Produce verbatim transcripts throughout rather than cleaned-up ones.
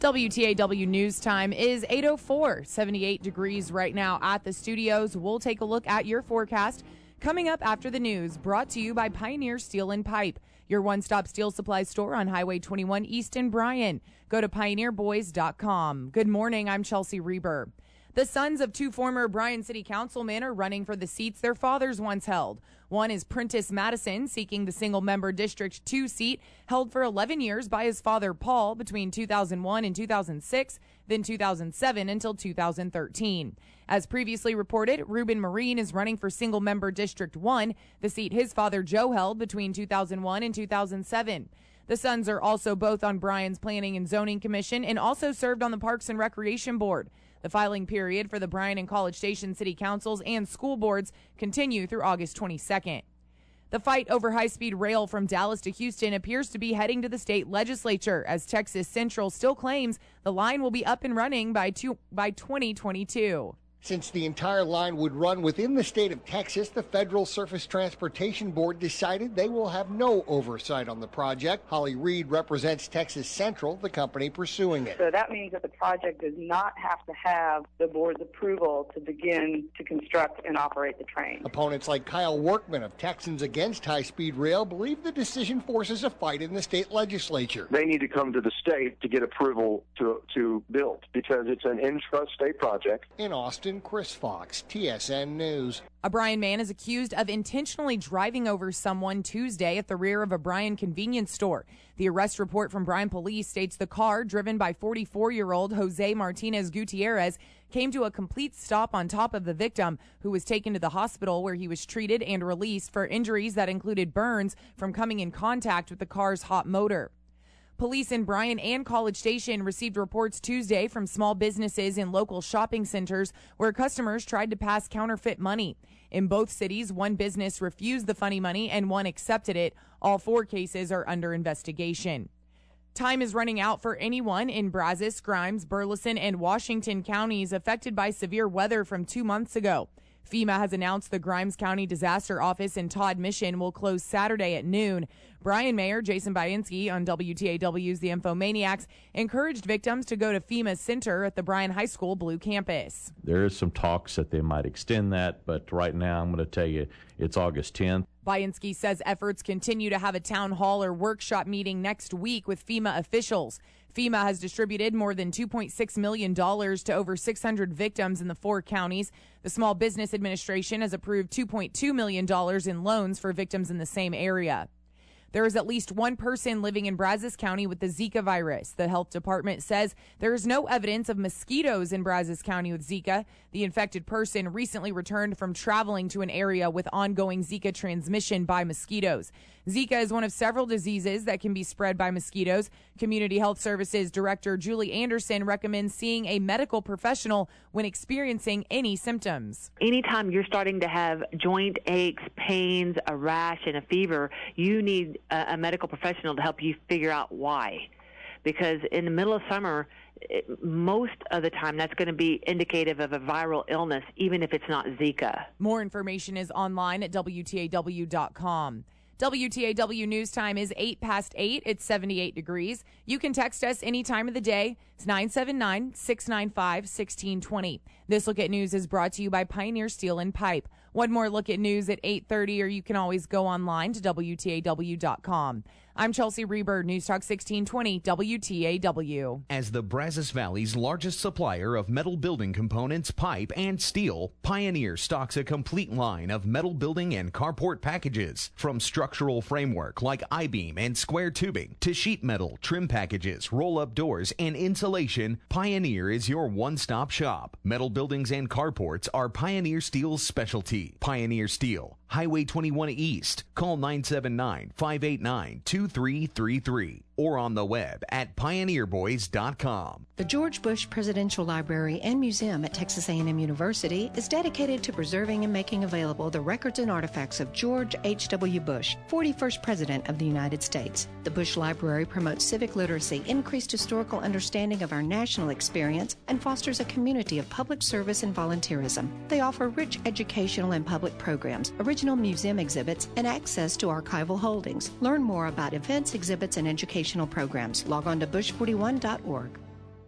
W T A W News Time is eight oh four, seventy-eight degrees right now at the studios. We'll take a look at your forecast coming up after the news, brought to you by Pioneer Steel and Pipe, your one-stop steel supply store on Highway twenty-one East in Bryan. Go to pioneer boys dot com. Good morning, I'm Chelsea Reber. The sons of two former Bryan City Councilmen are running for the seats their fathers once held. One is Prentice Madison, seeking the single-member District two seat held for eleven years by his father, Paul, between two thousand one and two thousand six, then two thousand seven until two thousand thirteen. As previously reported, Ruben Marine is running for single-member District one, the seat his father, Joe, held between two thousand one and two thousand seven. The sons are also both on Bryan's Planning and Zoning Commission and also served on the Parks and Recreation Board. The filing period for the Bryan and College Station City Councils and school boards continue through August twenty-second. The fight over high-speed rail from Dallas to Houston appears to be heading to the state legislature, as Texas Central still claims the line will be up and running by, two, by twenty twenty-two. Since the entire line would run within the state of Texas, the Federal Surface Transportation Board decided they will have no oversight on the project. Holly Reed represents Texas Central, the company pursuing it. So that means that the project does not have to have the board's approval to begin to construct and operate the train. Opponents like Kyle Workman of Texans Against High-Speed Rail believe the decision forces a fight in the state legislature. They need to come to the state to get approval to, to build, because it's an intrastate project. In Austin, Chris Fox, T S N News. A Bryan man is accused of intentionally driving over someone Tuesday at the rear of a Bryan convenience store. The arrest report from Bryan police states the car, driven by forty-four-year-old Jose Martinez Gutierrez, came to a complete stop on top of the victim, who was taken to the hospital where he was treated and released for injuries that included burns from coming in contact with the car's hot motor. Police in Bryan and College Station received reports Tuesday from small businesses in local shopping centers where customers tried to pass counterfeit money. In both cities, one business refused the funny money and one accepted it. All four cases are under investigation. Time is running out for anyone in Brazos, Grimes, Burleson, and Washington counties affected by severe weather from two months ago. FEMA has announced the Grimes County Disaster Office in Todd Mission will close Saturday at noon. Bryan Mayor Jason Bainski on W T A W's The Infomaniacs encouraged victims to go to FEMA's center at the Bryan High School Blue Campus. There is some talks that they might extend that, but right now I'm going to tell you it's August tenth. Bainski says efforts continue to have a town hall or workshop meeting next week with FEMA officials. FEMA has distributed more than two point six million dollars to over six hundred victims in the four counties. The Small Business Administration has approved two point two million dollars in loans for victims in the same area. There is at least one person living in Brazos County with the Zika virus. The health department says there is no evidence of mosquitoes in Brazos County with Zika. The infected person recently returned from traveling to an area with ongoing Zika transmission by mosquitoes. Zika is one of several diseases that can be spread by mosquitoes. Community Health Services Director Julie Anderson recommends seeing a medical professional when experiencing any symptoms. Anytime you're starting to have joint aches, pains, a rash, and a fever, you need a, a medical professional to help you figure out why. Because in the middle of summer, it, most of the time that's going to be indicative of a viral illness, even if it's not Zika. More information is online at W T A W dot com. W T A W News Time is eight past eight. It's seventy-eight degrees. You can text us any time of the day. It's nine seven nine, six nine five, one six two zero. This Look at News is brought to you by Pioneer Steel and Pipe. One more look at news at eight thirty, or you can always go online to W T A W dot com. I'm Chelsea Reber, News Talk sixteen twenty W T A W. As the Brazos Valley's largest supplier of metal building components, pipe, and steel, Pioneer stocks a complete line of metal building and carport packages. From structural framework like I-beam and square tubing to sheet metal, trim packages, roll-up doors, and insulation, Pioneer is your one-stop shop. Metal buildings and carports are Pioneer Steel's specialty. Pioneer Steel, Highway twenty-one East. Call nine seven nine, five eight nine, two three three three or on the web at pioneer boys dot com. The George Bush Presidential Library and Museum at Texas A and M University is dedicated to preserving and making available the records and artifacts of George H W. Bush, forty-first President of the United States. The Bush Library promotes civic literacy, increased historical understanding of our national experience, and fosters a community of public service and volunteerism. They offer rich educational and public programs, original museum exhibits, and access to archival holdings. Learn more about events, exhibits, and educational programs. Log on to bush forty-one dot org.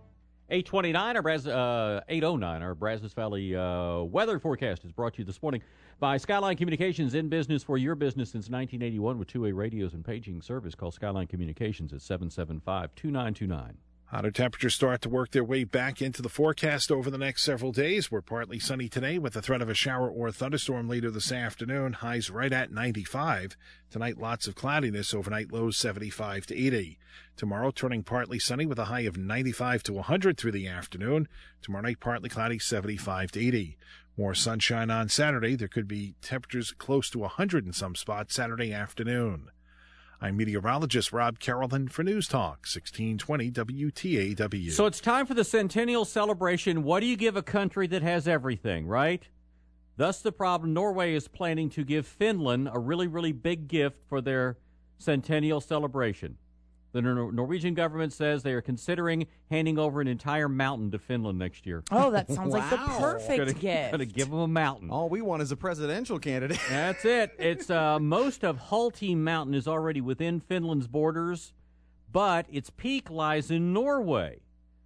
eight twenty-nine, our Braz, uh, eight oh nine, our Brazos Valley uh, weather forecast is brought to you this morning by Skyline Communications, in business for your business since nineteen eighty-one with two-way radios and paging service. Call Skyline Communications at seven seven five, two nine two nine. Hotter temperatures start to work their way back into the forecast over the next several days. We're partly sunny today with the threat of a shower or thunderstorm later this afternoon. Highs right at ninety-five. Tonight, lots of cloudiness. Overnight lows seventy-five to eighty. Tomorrow, turning partly sunny with a high of ninety-five to one hundred through the afternoon. Tomorrow night, partly cloudy, seventy-five to eighty. More sunshine on Saturday. There could be temperatures close to one hundred in some spots Saturday afternoon. I'm meteorologist Rob Carrollton for News Talk, sixteen twenty W T A W. So it's time for the centennial celebration. What do you give a country that has everything, right? Thus the problem. Norway is planning to give Finland a really, really big gift for their centennial celebration. The Nor- Norwegian government says they are considering handing over an entire mountain to Finland next year. Oh, that sounds wow. like the perfect gonna, gift. Gonna give them a mountain. All we want is a presidential candidate. That's it. It's uh, most of Halti Mountain is already within Finland's borders, but its peak lies in Norway.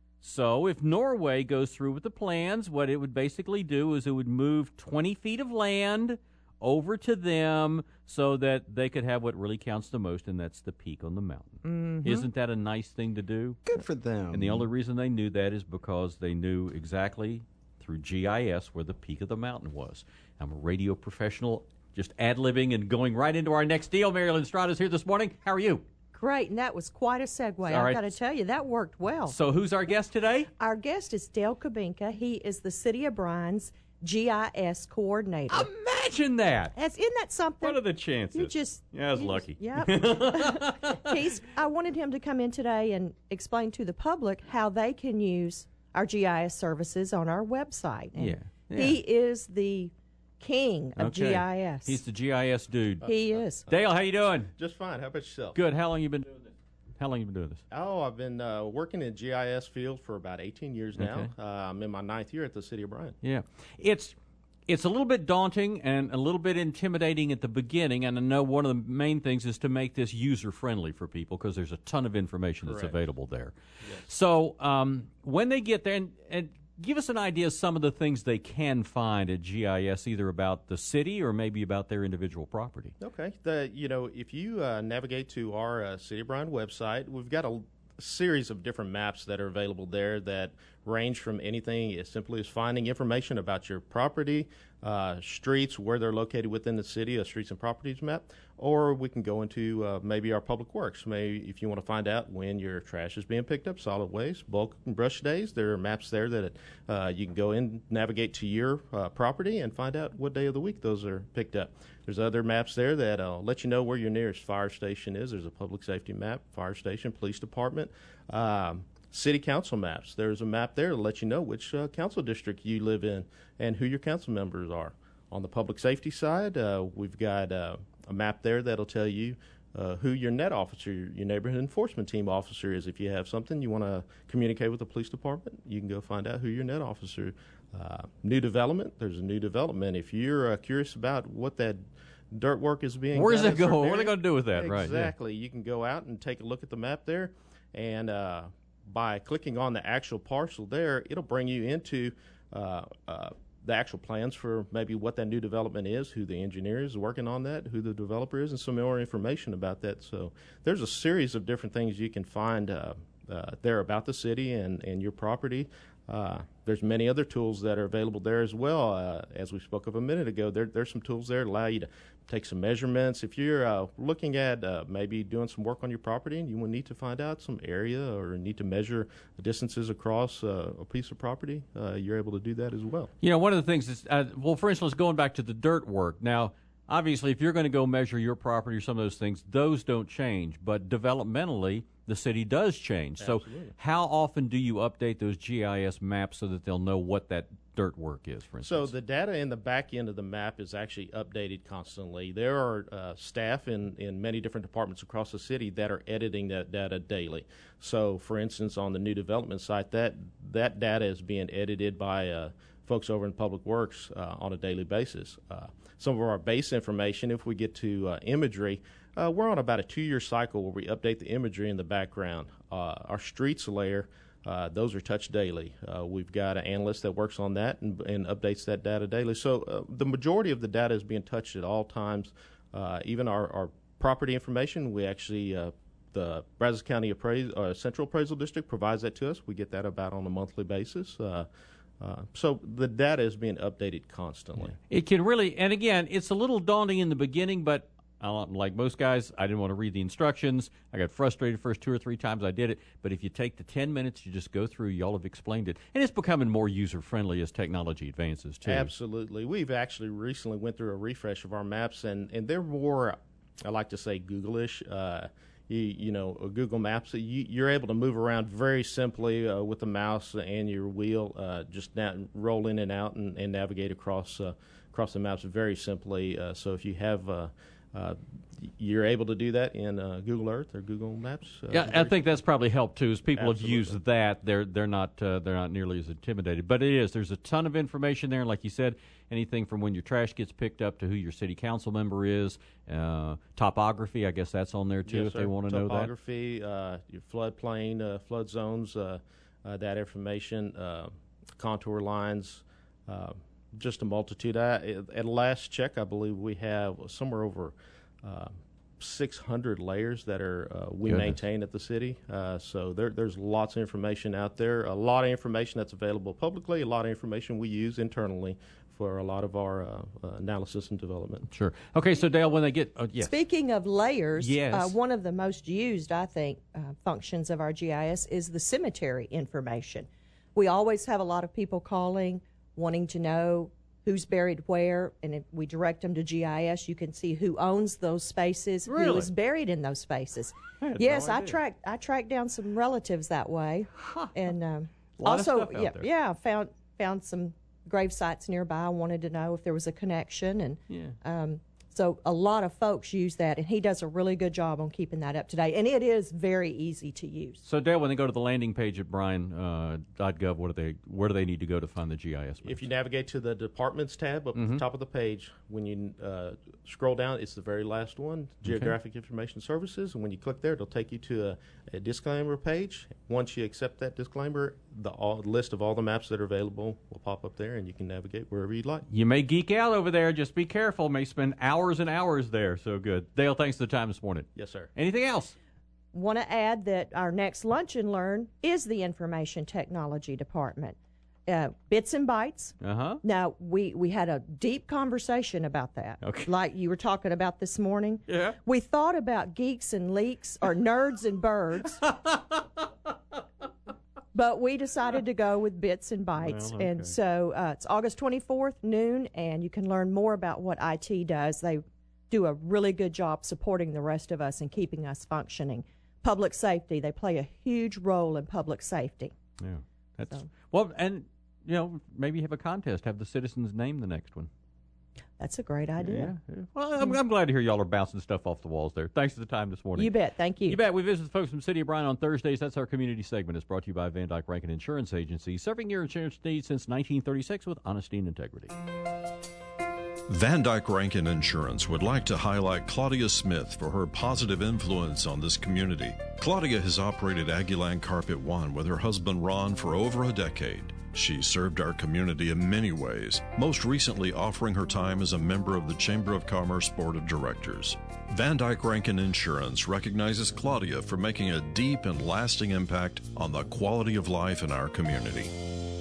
So if Norway goes through with the plans, what it would basically do is it would move twenty feet of land over to them so that they could have what really counts the most, and that's the peak on the mountain. Mm-hmm. Isn't that a nice thing to do? Good for them. And the only reason they knew that is because they knew exactly through G I S where the peak of the mountain was. I'm a radio professional, just ad-libbing and going right into our next deal. Marilyn Strada's here this morning. How are you? Great, and that was quite a segue. All I've right. got to tell you, that worked well. So who's our guest today? Our guest is Dale Kubinka. He is the City of Bryan's G I S coordinator. Imagine that. As, isn't that something? What are the chances? You just... Yeah, I was you lucky. Just, yep. He's, I wanted him to come in today and explain to the public how they can use our G I S services on our website. And Yeah, yeah. he is the king of Okay. G I S. He's the G I S dude. He is. Dale, how you doing? Just fine. How about yourself? Good. How long you been doing this? How long you been doing this? Oh, I've been uh, working in G I S field for about eighteen years now. Okay. Uh, I'm in my ninth year at the City of Bryan. Yeah. It's it's a little bit daunting and a little bit intimidating at the beginning, and I know one of the main things is to make this user-friendly for people because there's a ton of information Correct. that's available there. Yes. So um, when they get there, and, and give us an idea of some of the things they can find at G I S, either about the city or maybe about their individual property. Okay. The you know if you uh, navigate to our uh, City of Bryan website, we've got a series of different maps that are available there that range from anything as simply as finding information about your property, uh, streets, where they're located within the city, a streets and properties map, or we can go into uh, maybe our public works. Maybe if you want to find out when your trash is being picked up, solid waste, bulk and brush days, there are maps there that uh, you can go in, navigate to your uh, property and find out what day of the week those are picked up. There's other maps there that uh, let you know where your nearest fire station is. There's a public safety map, fire station, police department, um, city council maps. There's a map there to let you know which uh, council district you live in and who your council members are. On the public safety side, uh, we've got uh, a map there that'll tell you uh, who your net officer, your neighborhood enforcement team officer is. If you have something you want to communicate with the police department, you can go find out who your net officer. Uh, new development, there's a new development. If you're uh, curious about what that dirt work is being Where's done that in a certain going? What are area, they going to do with that? exactly. Right. Exactly. You can go out and take a look at the map there, and uh, by clicking on the actual parcel there, it'll bring you into uh, uh, the actual plans for maybe what that new development is, who the engineer is working on that, who the developer is, and some more information about that. So there's a series of different things you can find uh, uh, there about the city and, and your property. Uh, there's many other tools that are available there as well. Uh, as we spoke of a minute ago, there, there's some tools there that allow you to take some measurements. If you're uh, looking at uh, maybe doing some work on your property and you will need to find out some area or need to measure distances across uh, a piece of property, uh, you're able to do that as well. You know, one of the things is, uh, well, for instance, going back to the dirt work. Now, obviously, if you're going to go measure your property or some of those things, those don't change. But developmentally, the city does change. Absolutely. So how often do you update those G I S maps so that they'll know what that dirt work is, for instance? So the data in the back end of the map is actually updated constantly. There are uh, staff in, in many different departments across the city that are editing that data daily. So, for instance, on the new development site, that, that data is being edited by uh, folks over in Public Works uh, on a daily basis. Uh, some of our base information, if we get to uh, imagery, uh, we're on about a two-year cycle where we update the imagery in the background. Uh, our streets layer, Uh, those are touched daily. Uh, we've got an analyst that works on that and, and updates that data daily. So uh, the majority of the data is being touched at all times. Uh, even our, our property information, we actually, uh, the Brazos County Apprais- uh, Central Appraisal District provides that to us. We get that about on a monthly basis. Uh, uh, so the data is being updated constantly. It can really, and again, it's a little daunting in the beginning, but Uh, like most guys, I didn't want to read the instructions. I got frustrated first two or three times I did it. But if you take the ten minutes, you just go through, y'all have explained it. And it's becoming more user-friendly as technology advances, too. Absolutely. We've actually recently went through a refresh of our maps, and, and they're more, I like to say, Google-ish. Uh, you, you know, Google Maps, you, you're able to move around very simply uh, with the mouse and your wheel, uh, just na- roll in and out and, and navigate across, uh, across the maps very simply. Uh, so if you have... Uh, Uh, you're able to do that in uh, Google Earth or Google Maps. Uh, yeah, I think that's probably helped too. As people Absolutely. have used that, they're they're not uh, they're not nearly as intimidated. But it is. There's a ton of information there, like you said, anything from when your trash gets picked up to who your city council member is, uh, topography. I guess that's on there too yes, if sir. they want to know that. Topography, uh, your floodplain, uh, flood zones, uh, uh, that information, uh, contour lines. Uh, Just a multitude. I, at last check, I believe we have somewhere over uh, six hundred layers that are uh, we Goodness. maintain at the city. Uh, so there, there's lots of information out there. A lot of information that's available publicly. A lot of information we use internally for a lot of our uh, uh, analysis and development. Sure. Okay, so Dale, when they get uh, yes. Speaking of layers, Yes. uh, one of the most used, I think, uh, functions of our G I S is the cemetery information. We always have a lot of people calling, wanting to know who's buried where, and if we direct them to G I S, you can see who owns those spaces, Really? who is buried in those spaces. I had Yes, no I idea. tracked I tracked down some relatives that way, and um, Lot of also stuff out yeah there. yeah found found some grave sites nearby. I wanted to know if there was a connection, and Yeah. um, so a lot of folks use that, and he does a really good job on keeping that up to date, and it is very easy to use. So Dale, when they go to the landing page at bryan dot gov, what do they where do they need to go to find the G I S maps? If you navigate to the Departments tab up at the top of the page, when you uh, scroll down, it's the very last one, Geographic Information Services, and when you click there, it'll take you to a, a disclaimer page. Once you accept that disclaimer, the all, list of all the maps that are available will pop up there, and you can navigate wherever you'd like. You may geek out over there. Just be careful. May spend hours and hours there. So good. Dale, thanks for the time this morning. Yes, sir. Anything else? Want to add that our next Lunch and Learn is the Information Technology Department. Uh, Bits and Bytes. Uh-huh. Now, we, we had a deep conversation about that, Okay. like you were talking about this morning. Yeah. We thought about geeks and leaks or nerds and birds, but we decided to go with Bits and Bytes. Well, okay. And so uh, it's August twenty-fourth, noon, and you can learn more about what I T does. They do a really good job supporting the rest of us and keeping us functioning. Public safety, they play a huge role in public safety. Yeah. That's So. well, and you know, maybe have a contest. Have the citizens name the next one. That's a great idea. Yeah. yeah. Well, I'm, I'm glad to hear y'all are bouncing stuff off the walls there. Thanks for the time this morning. You bet. Thank you. You bet. We visit the folks from City of Bryan on Thursdays. That's our community segment. It's brought to you by Van Dyke Rankin Insurance Agency, serving your insurance needs since nineteen thirty-six with honesty and integrity. Van Dyke Rankin Insurance would like to highlight Claudia Smith for her positive influence on this community. Claudia has operated Aggieland Carpet One with her husband Ron for over a decade. She served our community in many ways, most recently offering her time as a member of the Chamber of Commerce Board of Directors. Van Dyke Rankin Insurance recognizes Claudia for making a deep and lasting impact on the quality of life in our community.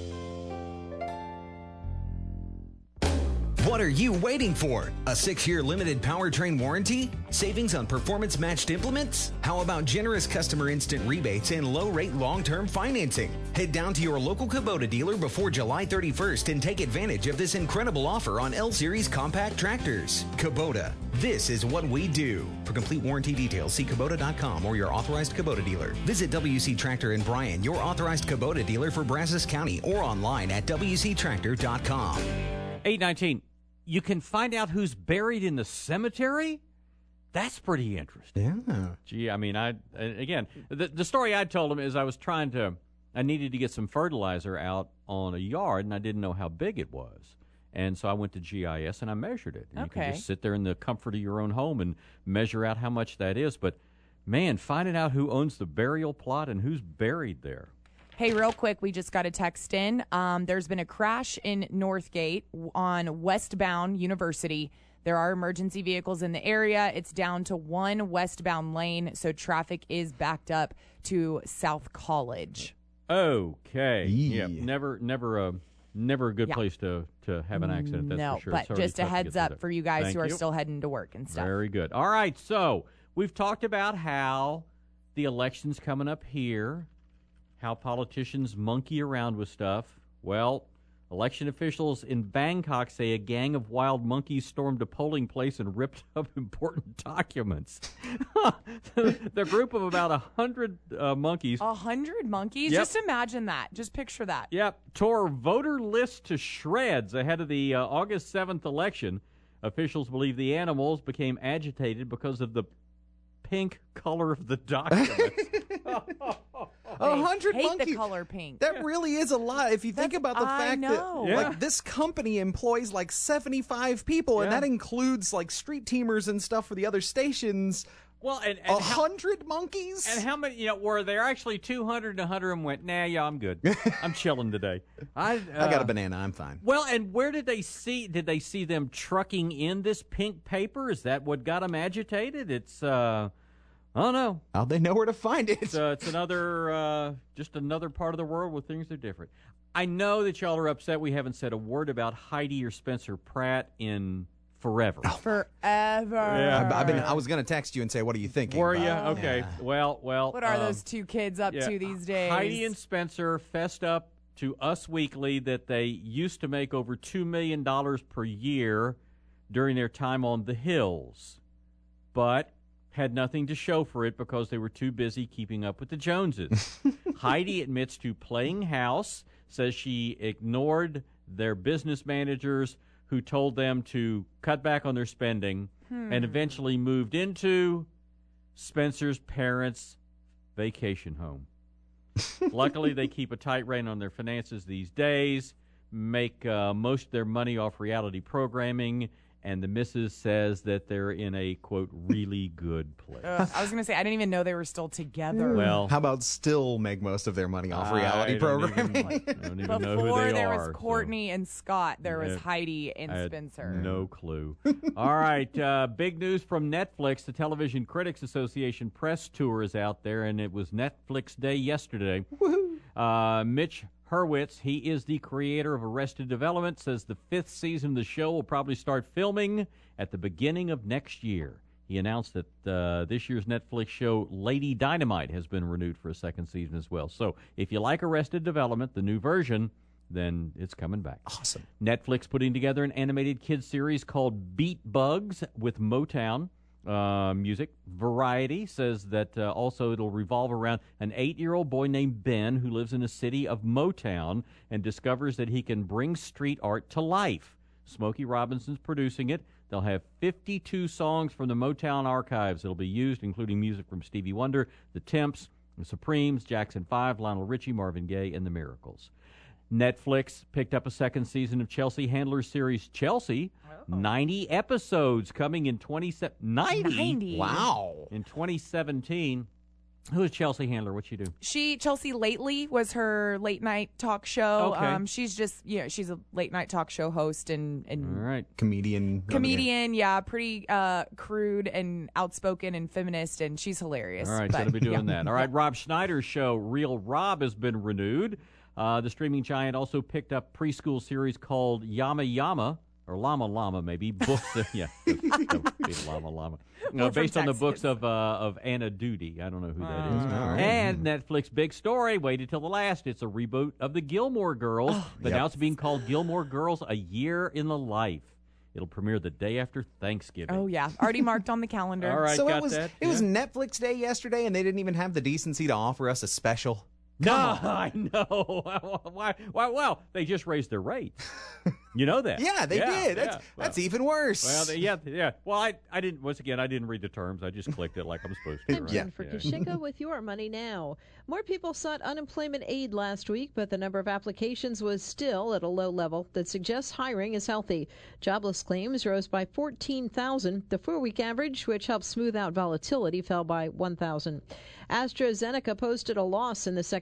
What are you waiting for? A six-year limited powertrain warranty? Savings on performance-matched implements? How about generous customer instant rebates and low-rate long-term financing? Head down to your local Kubota dealer before July thirty-first and take advantage of this incredible offer on L-Series compact tractors. Kubota, this is what we do. For complete warranty details, see Kubota dot com or your authorized Kubota dealer. Visit W C Tractor in Bryan, your authorized Kubota dealer for Brazos County, or online at W C Tractor dot com. eight nineteen. You can find out who's buried in the cemetery? That's pretty interesting. Yeah. Gee, I mean, I again, the, the story I told him is I was trying to, I needed to get some fertilizer out on a yard, and I didn't know how big it was. And so I went to G I S, and I measured it. And Okay. you can just sit there in the comfort of your own home and measure out how much that is. But, man, finding out who owns the burial plot and who's buried there. Hey, real quick, we just got a text in. Um, there's been a crash in Northgate on westbound University. There are emergency vehicles in the area. It's down to one westbound lane, so traffic is backed up to South College. Okay. Yeah. Yep. Never, never a, never a good Yeah. place to, to have an accident. That's no, for sure. but It's already just a tough to heads get through up that. for you guys Thank who are you. still heading to work and stuff. Very good. All right, so we've talked about how the election's coming up here, how politicians monkey around with stuff. Well, election officials in Bangkok say a gang of wild monkeys stormed a polling place and ripped up important documents. The group of about a hundred uh, monkeys. A hundred monkeys? Yep. Just imagine that. Just picture that. Yep, tore voter lists to shreds ahead of the uh, August seventh election. Officials believe the animals became agitated because of the pink color of the document. A hundred hate monkeys. the color pink. That really is a lot. If you think That's- about the I fact know. that Yeah. like this company employs like seventy-five people, and Yeah. that includes like street teamers and stuff for the other stations. Well, and, A and how, hundred monkeys. and how many? You know, were there actually two hundred? And a hundred of them went, nah, yeah, I'm good. I'm chilling today. I uh, I got a banana. I'm fine. Well, and where did they see? Did they see them trucking in this pink paper? Is that what got them agitated? It's. uh I don't know. How they know where to find it? It's, uh, it's another, uh, just another part of the world where things are different. I know that y'all are upset we haven't said a word about Heidi or Spencer Pratt in forever. Forever. Yeah. I, I've been. I was gonna text you and say, "What are you thinking?" Were but- you? Okay. Yeah. Well, well. What are um, those two kids up yeah, to these days? Heidi and Spencer fessed up to Us Weekly that they used to make over two million dollars per year during their time on The Hills, but had nothing to show for it because they were too busy keeping up with the Joneses. Heidi admits to playing house, says she ignored their business managers who told them to cut back on their spending, Hmm. and eventually moved into Spencer's parents' vacation home. Luckily, they keep a tight rein on their finances these days, make uh, most of their money off reality programming, and the missus says that they're in a, quote, really good place. Ugh, I was going to say, I didn't even know they were still together. Well, How about still make most of their money off reality I don't programming? Even, I don't even know who Before they there are. was so- Courtney and Scott, there was Yeah. Heidi and I had Spencer. No clue. All right, uh, big news from Netflix. The Television Critics Association press tour is out there, and it was Netflix Day yesterday. Uh, Mitch Hurwitz, he is the creator of Arrested Development, says the fifth season of the show will probably start filming at the beginning of next year. He announced that uh, this year's Netflix show Lady Dynamite has been renewed for a second season as well. So if you like Arrested Development, the new version, then it's coming back. Awesome. Netflix putting together an animated kids series called Beat Bugs with Motown uh, music. Variety says that uh, also it'll revolve around an eight-year-old boy named Ben who lives in a city of Motown and discovers that he can bring street art to life. Smokey Robinson's producing it. They'll have fifty-two songs from the Motown archives that'll be used, including music from Stevie Wonder, The Temps, The Supremes, Jackson five, Lionel Richie, Marvin Gaye, and The Miracles. Netflix picked up a second season of Chelsea Handler's series Chelsea. ninety episodes coming in twenty ninety. ninety. Wow. In twenty seventeen. Who is Chelsea Handler? What she do? She Chelsea Lately was her late night talk show. Okay. Um, she's just you know she's a late night talk show host and and All right. Comedian. comedian. Yeah, pretty uh, crude and outspoken and feminist, and she's hilarious. All right, but, so they'll be doing yeah. that. All right, Rob Schneider's show, Real Rob, has been renewed. Uh, the streaming giant also picked up preschool series called Yama Yama, or Llama Llama, maybe. Books, yeah, Llama Llama. We're Uh, from based on the Texas. books of uh, of Anna Doody. I don't know who that is. all right. And Netflix big story. Waited till the last. It's a reboot of the Gilmore Girls, but Yep. now it's being called Gilmore Girls: A Year in the Life. It'll premiere the day after Thanksgiving. Oh yeah, already marked on the calendar. All right, So got it was that. it was Yeah. Netflix Day yesterday, and they didn't even have the decency to offer us a special. No, I know. Why? Why? Well, they just raised their rates. You know that? Yeah, they Yeah, did. That's yeah. that's Well, even worse. Well, they, yeah, yeah. Well, I, I didn't. Once again, I didn't read the terms. I just clicked it like I'm supposed to. I'm right? Jennifer Yeah. Kashika with your money now. More people sought unemployment aid last week, but the number of applications was still at a low level that suggests hiring is healthy. Jobless claims rose by fourteen thousand. The four-week average, which helps smooth out volatility, fell by one thousand. AstraZeneca posted a loss in the second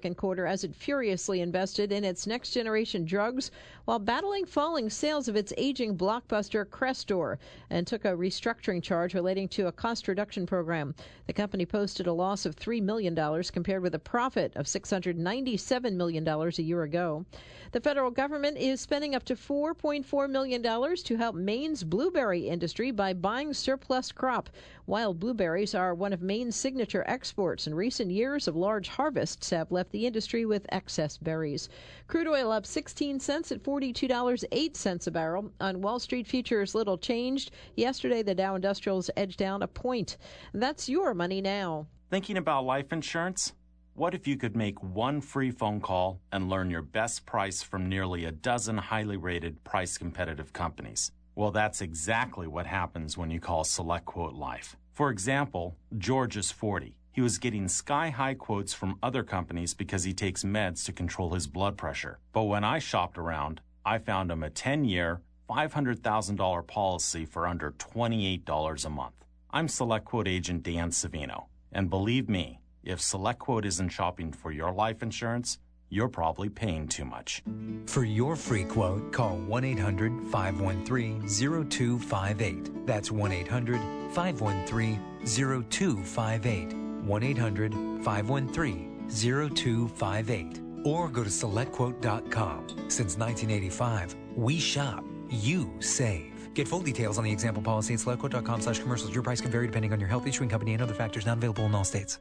second quarter as it furiously invested in its next-generation drugs while battling falling sales of its aging blockbuster Crestor, and took a restructuring charge relating to a cost reduction program. The company posted a loss of three million dollars compared with a profit of six hundred ninety-seven million dollars a year ago. The federal government is spending up to four point four million dollars to help Maine's blueberry industry by buying surplus crop. Wild blueberries are one of Maine's signature exports, and recent years of large harvests have left the industry with excess berries. Crude oil up sixteen cents at forty-two dollars and eight cents a barrel. On Wall Street, futures little changed. Yesterday, the Dow Industrials edged down a point. That's your money now. Thinking about life insurance? What if you could make one free phone call and learn your best price from nearly a dozen highly rated, price-competitive companies? Well, that's exactly what happens when you call SelectQuote Life. For example, George is forty. He was getting sky-high quotes from other companies because he takes meds to control his blood pressure. But when I shopped around, I found him a ten-year, five hundred thousand dollars policy for under twenty-eight dollars a month. I'm SelectQuote agent Dan Savino, and believe me, if SelectQuote isn't shopping for your life insurance, you're probably paying too much. For your free quote, call one eight hundred, five one three, zero two five eight. That's one eight hundred, five one three, zero two five eight. one eight hundred, five one three, zero two five eight. Or go to select quote dot com. Since nineteen eighty-five, we shop, you save. Get full details on the example policy at select quote dot com slash commercials. Your price can vary depending on your health, issuing company, and other factors. Not available in all states.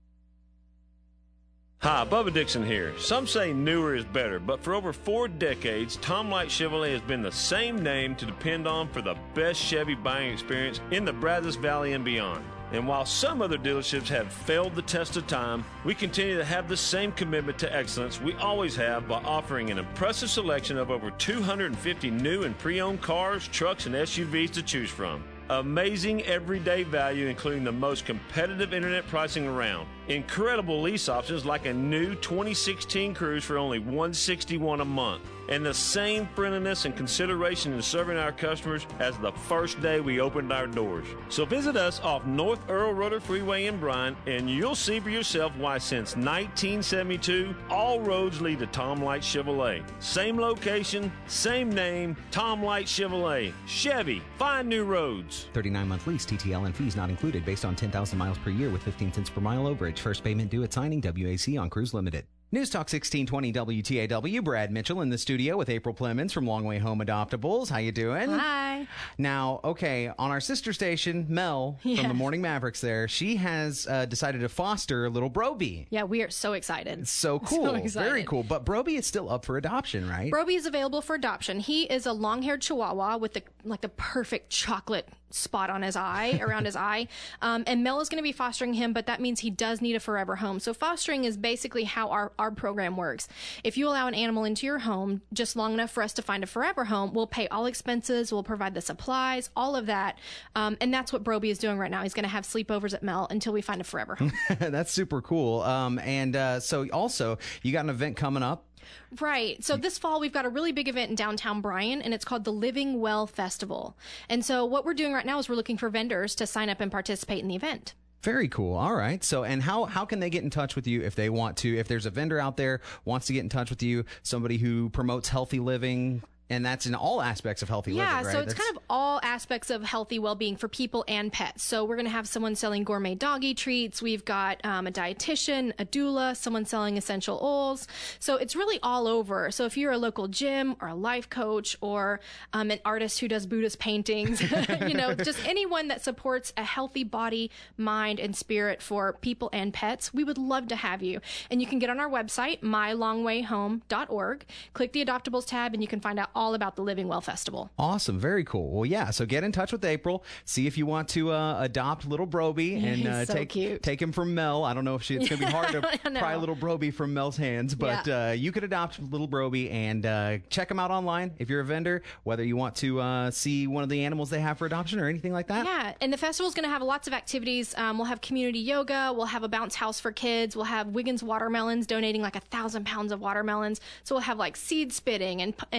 Hi, Bubba Dixon here. Some say newer is better, but for over four decades, Tom Light Chevrolet has been the same name to depend on for the best Chevy buying experience in the Brazos Valley and beyond. And while some other dealerships have failed the test of time, we continue to have the same commitment to excellence we always have by offering an impressive selection of over two hundred fifty new and pre-owned cars, trucks, and S U Vs to choose from. Amazing everyday value, including the most competitive internet pricing around. Incredible lease options like a new twenty sixteen Cruze for only one hundred sixty-one dollars a month. And the same friendliness and consideration in serving our customers as the first day we opened our doors. So visit us off North Earl Rudder Freeway in Bryan, and you'll see for yourself why since nineteen seventy-two, all roads lead to Tom Light Chevrolet. Same location, same name, Tom Light Chevrolet. Chevy, find new roads. thirty-nine month lease, T T L and fees not included, based on ten thousand miles per year with fifteen cents per mile overage. First payment due at signing. W A C on Cruise Limited. News Talk sixteen twenty W T A W. Brad Mitchell in the studio with April Plemons from Long Way Home Adoptables. How you doing? Hi. Now, okay, on our sister station, Mel Yeah. from the Morning Mavericks there, she has uh, decided to foster a little Broby. Yeah, we are so excited. So cool. So excited. Very cool. But Broby is still up for adoption, right? Broby is available for adoption. He is a long-haired Chihuahua with the like the perfect chocolate spot on his eye, around his eye. Um, and Mel is going to be fostering him, but that means he does need a forever home. So fostering is basically how our, our program works. If you allow an animal into your home just long enough for us to find a forever home, we'll pay all expenses, we'll provide the supplies, all of that. Um, and that's what Broby is doing right now. He's going to have sleepovers at Mel until we find a forever home. That's super cool. Um, and uh, so also, you got an event coming up. Right. So this fall, we've got a really big event in downtown Bryan, and it's called the Living Well Festival. And so what we're doing right now is we're looking for vendors to sign up and participate in the event. Very cool. All right. So, and how, how can they get in touch with you if they want to? If there's a vendor out there wants to get in touch with you, somebody who promotes healthy living, and that's in all aspects of healthy yeah, living, right? Yeah, so it's That's... kind of all aspects of healthy well-being for people and pets. So we're going to have someone selling gourmet doggy treats. We've got um, a dietitian, a doula, someone selling essential oils. So it's really all over. So if you're a local gym or a life coach or um, an artist who does Buddhist paintings, you know, just anyone that supports a healthy body, mind, and spirit for people and pets, we would love to have you. And you can get on our website, my long way home dot org, click the Adoptables tab, and you can find out all about the Living Well Festival. Awesome. Very cool. Well, yeah. So get in touch with April. See if you want to uh, adopt little Broby and uh, so take cute. take him from Mel. I don't know if she, it's going to be hard to know. pry little Broby from Mel's hands, but Yeah. uh, you could adopt little Broby and uh, check him out online if you're a vendor, whether you want to uh, see one of the animals they have for adoption or anything like that. Yeah, and the festival is going to have lots of activities. Um, we'll have community yoga. We'll have a bounce house for kids. We'll have Wiggins Watermelons donating like a thousand pounds of watermelons. So we'll have like seed spitting and and water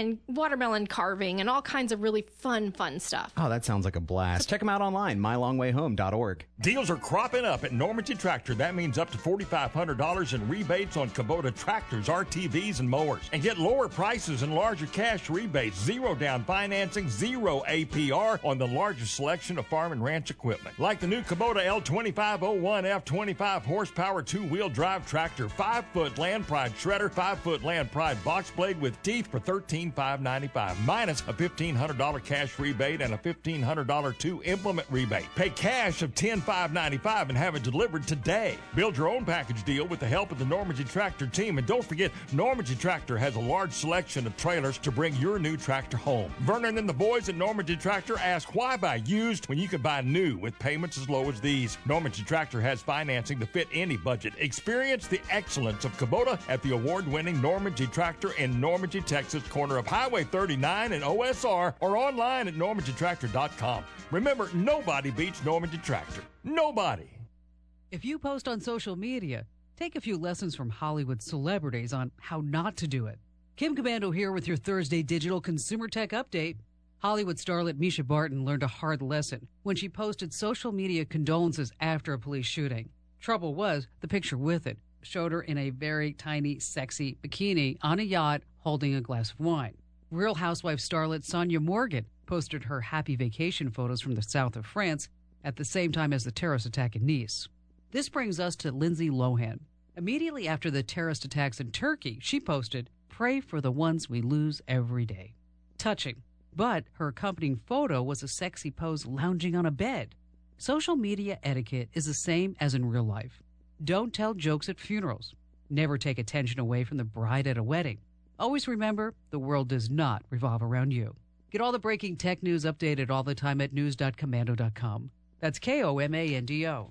watermelon carving and all kinds of really fun, fun stuff. Oh, that sounds like a blast. Check them out online, my long way home dot org. Deals are cropping up at Normandy Tractor. That means up to four thousand five hundred dollars in rebates on Kubota tractors, R T Vs, and mowers. And get lower prices and larger cash rebates, zero down financing, zero A P R on the largest selection of farm and ranch equipment. Like the new Kubota L twenty-five oh one F twenty-five horsepower two-wheel drive tractor, five foot Land Pride shredder, five foot Land Pride box blade with teeth for thirteen thousand five hundred ninety-five dollars, minus a fifteen hundred dollars cash rebate and a fifteen hundred dollars two-implement rebate. Pay cash of ten thousand five hundred ninety-five dollars and have it delivered today. Build your own package deal with the help of the Normandy Tractor team. And don't forget, Normandy Tractor has a large selection of trailers to bring your new tractor home. Vernon and the boys at Normandy Tractor ask, why buy used when you can buy new with payments as low as these? Normandy Tractor has financing to fit any budget. Experience the excellence of Kubota at the award-winning Normandy Tractor in Normandy, Texas, corner of Highway thirty-nine and O S R, or online at normandy tractor dot com. Remember, nobody beats Normandy Tractor. Nobody. If you post on social media, take a few lessons from Hollywood celebrities on how not to do it. Kim Commando here with your Thursday Digital Consumer Tech Update. Hollywood starlet Misha Barton learned a hard lesson when she posted social media condolences after a police shooting. Trouble was, the picture with it showed her in a very tiny, sexy bikini on a yacht holding a glass of wine. Real Housewife starlet Sonia Morgan posted her happy vacation photos from the south of France at the same time as the terrorist attack in Nice. This brings us to Lindsay Lohan. Immediately after the terrorist attacks in Turkey, she posted, "Pray for the ones we lose every day." Touching. But her accompanying photo was a sexy pose lounging on a bed. Social media etiquette is the same as in real life. Don't tell jokes at funerals. Never take attention away from the bride at a wedding. Always remember, the world does not revolve around you. Get all the breaking tech news updated all the time at news dot commando dot com. That's K O M A N D O.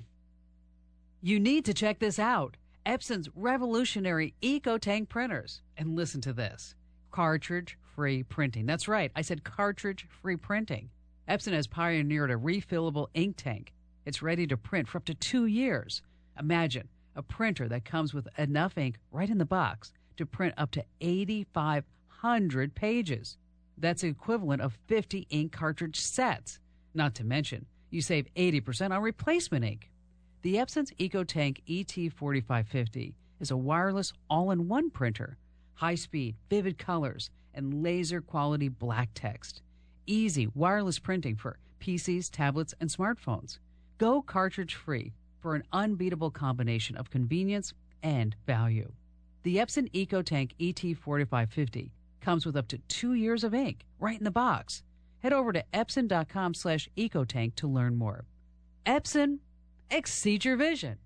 You need to check this out. Epson's revolutionary EcoTank printers. And listen to this. Cartridge-free printing. That's right, I said cartridge-free printing. Epson has pioneered a refillable ink tank. It's ready to print for up to two years. Imagine a printer that comes with enough ink right in the box to print up to eight thousand five hundred pages. That's the equivalent of fifty ink cartridge sets. Not to mention, you save eighty percent on replacement ink. The Epson's EcoTank E T forty-five fifty is a wireless all-in-one printer. High-speed, vivid colors, and laser-quality black text. Easy wireless printing for P Cs, tablets, and smartphones. Go cartridge-free for an unbeatable combination of convenience and value. The Epson EcoTank E T forty-five fifty comes with up to two years of ink right in the box. Head over to epson dot com slash ecotank to learn more. Epson, exceed your vision.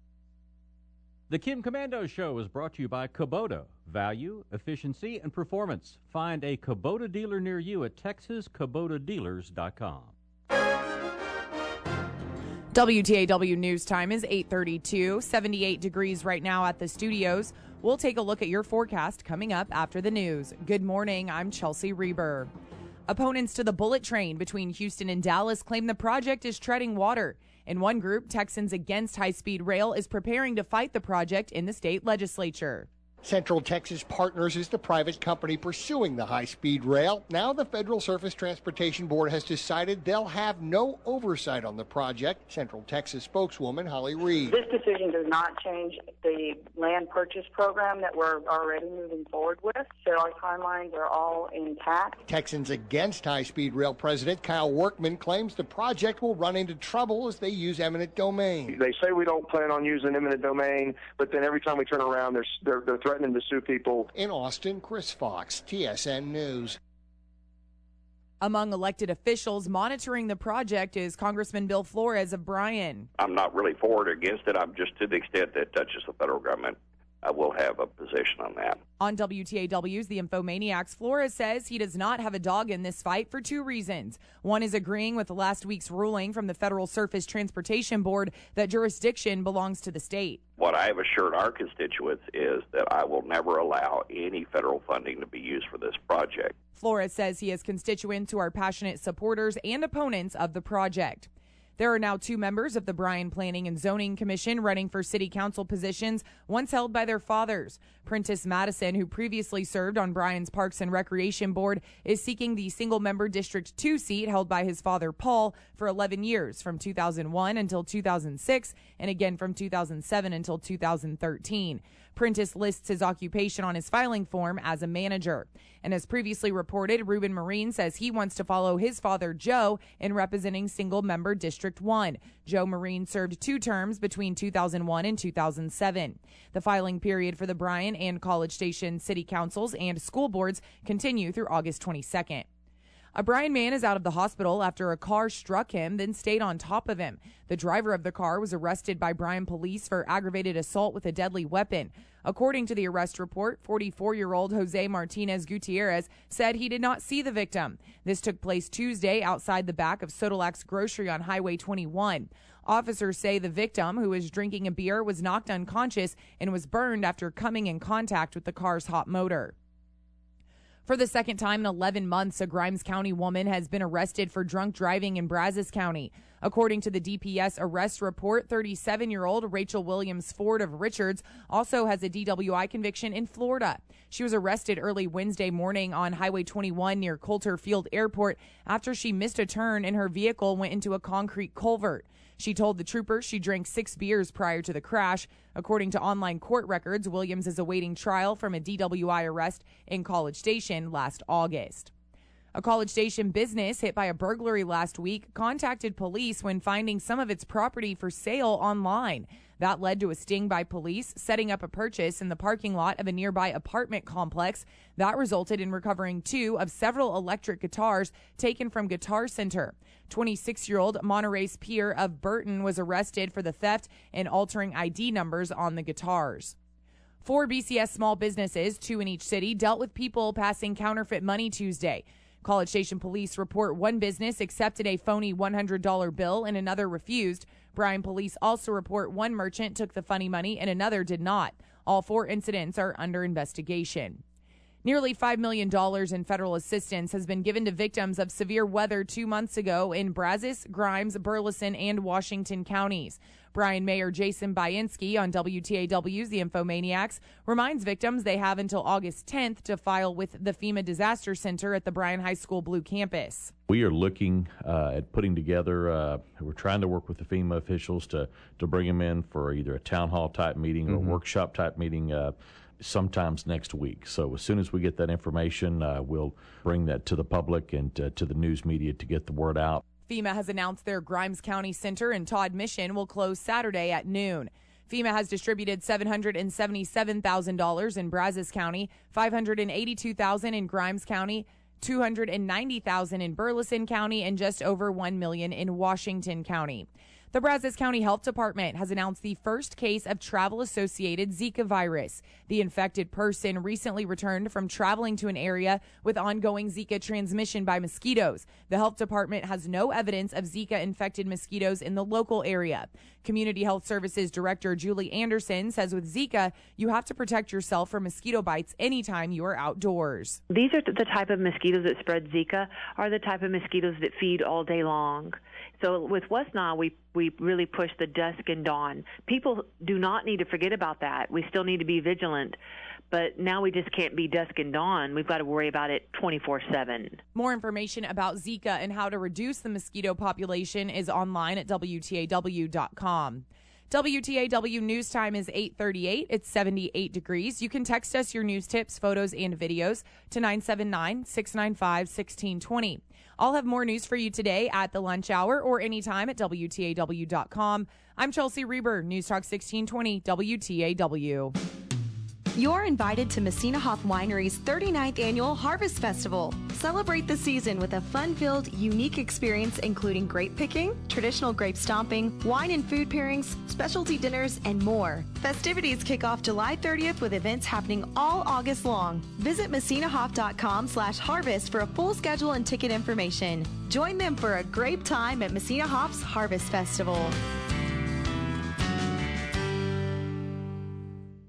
The Kim Commando Show is brought to you by Kubota. Value, efficiency, and performance. Find a Kubota dealer near you at texas kubota dealers dot com. W T A W News Time is eight thirty-two, seventy-eight degrees right now at the studios. We'll take a look at your forecast coming up after the news. Good morning, I'm Chelsea Reber. Opponents to the bullet train between Houston and Dallas claim the project is treading water. In one group, Texans Against High-Speed Rail is preparing to fight the project in the state legislature. Central Texas Partners is the private company pursuing the high-speed rail. Now the Federal Surface Transportation Board has decided they'll have no oversight on the project. Central Texas spokeswoman Holly Reed. This decision does not change the land purchase program that we're already moving forward with, so our timelines are all intact. Texans Against High-Speed Rail President Kyle Workman claims the project will run into trouble as they use eminent domain. They say we don't plan on using eminent domain, but then every time we turn around, they're, they're, they're threatening to sue people. In Austin, Chris Fox, T S N News. Among elected officials monitoring the project is Congressman Bill Flores of Bryan. I'm not really for it or against it. I'm just to the extent that it touches the federal government, I will have a position on that. On W T A W's The Infomaniacs, Flores says he does not have a dog in this fight for two reasons. One is agreeing with last week's ruling from the Federal Surface Transportation Board that jurisdiction belongs to the state. What I have assured our constituents is that I will never allow any federal funding to be used for this project. Flores says he has constituents who are passionate supporters and opponents of the project. There are now two members of the Bryan Planning and Zoning Commission running for city council positions once held by their fathers. Prentice Madison, who previously served on Bryan's Parks and Recreation Board, is seeking the single-member District two seat held by his father, Paul, for eleven years, from two thousand one until two thousand six, and again from two thousand seven until two thousand thirteen. Prentice lists his occupation on his filing form as a manager. And as previously reported, Ruben Marine says he wants to follow his father, Joe, in representing single-member District one. Joe Marine served two terms between two thousand one and two thousand seven. The filing period for the Bryan and College Station city councils and school boards continue through August twenty-second. A Bryan man is out of the hospital after a car struck him, then stayed on top of him. The driver of the car was arrested by Bryan police for aggravated assault with a deadly weapon. According to the arrest report, forty-four-year-old Jose Martinez Gutierrez said he did not see the victim. This took place Tuesday outside the back of Sodalax Grocery on Highway twenty-one. Officers say the victim, who was drinking a beer, was knocked unconscious and was burned after coming in contact with the car's hot motor. For the second time in eleven months, a Grimes County woman has been arrested for drunk driving in Brazos County. According to the D P S arrest report, thirty-seven-year-old Rachel Williams Ford of Richards also has a D W I conviction in Florida. She was arrested early Wednesday morning on Highway twenty-one near Coulter Field Airport after she missed a turn and her vehicle went into a concrete culvert. She told the troopers she drank six beers prior to the crash. According to online court records, Williams is awaiting trial from a D W I arrest in College Station last August. A College Station business hit by a burglary last week contacted police when finding some of its property for sale online. That led to a sting by police, setting up a purchase in the parking lot of a nearby apartment complex. That resulted in recovering two of several electric guitars taken from Guitar Center. twenty-six-year-old Monterey's Pierre of Burton was arrested for the theft and altering I D numbers on the guitars. Four B C S small businesses, two in each city, dealt with people passing counterfeit money Tuesday. College Station police report one business accepted a phony one hundred dollar bill and another refused. Bryan police also report one merchant took the funny money and another did not. All four incidents are under investigation. Nearly five million dollars in federal assistance has been given to victims of severe weather two months ago in Brazos, Grimes, Burleson, and Washington counties. Bryan Mayor Jason Bainski on W T A W's The Infomaniacs reminds victims they have until August tenth to file with the FEMA Disaster Center at the Bryan High School Blue Campus. We are looking uh, at putting together, uh, we're trying to work with the FEMA officials to, to bring them in for either a town hall type meeting or Mm-hmm. a workshop type meeting uh, sometimes next week. So as soon as we get that information, uh, we'll bring that to the public and uh, to the news media to get the word out. FEMA has announced their Grimes County Center in Todd Mission will close Saturday at noon. FEMA has distributed seven hundred seventy-seven thousand dollars in Brazos County, five hundred eighty-two thousand dollars in Grimes County, two hundred ninety thousand dollars in Burleson County, and just over one million dollars in Washington County. The Brazos County Health Department has announced the first case of travel-associated Zika virus. The infected person recently returned from traveling to an area with ongoing Zika transmission by mosquitoes. The health department has no evidence of Zika-infected mosquitoes in the local area. Community Health Services Director Julie Anderson says with Zika, you have to protect yourself from mosquito bites anytime you are outdoors. These are the type of mosquitoes that spread Zika, are the type of mosquitoes that feed all day long. So with West Nile, we we really push the dusk and dawn. People do not need to forget about that. We still need to be vigilant. But now we just can't be dusk and dawn. We've got to worry about it twenty-four seven. More information about Zika and how to reduce the mosquito population is online at W T A W dot com. W T A W News Time is eight thirty-eight. It's seventy-eight degrees. You can text us your news tips, photos, and videos to nine seven nine, six nine five, one six two zero. I'll have more news for you today at the lunch hour or anytime at W T A W dot com. I'm Chelsea Reber, News Talk sixteen twenty W T A W. You're invited to Messina Hop Winery's thirty-ninth Annual Harvest Festival. Celebrate the season with a fun-filled, unique experience including grape picking, traditional grape stomping, wine and food pairings, specialty dinners, and more. Festivities kick off July thirtieth with events happening all August long. Visit Messina Hop dot com slash harvest for a full schedule and ticket information. Join them for a great time at Messina Hop's Harvest Festival.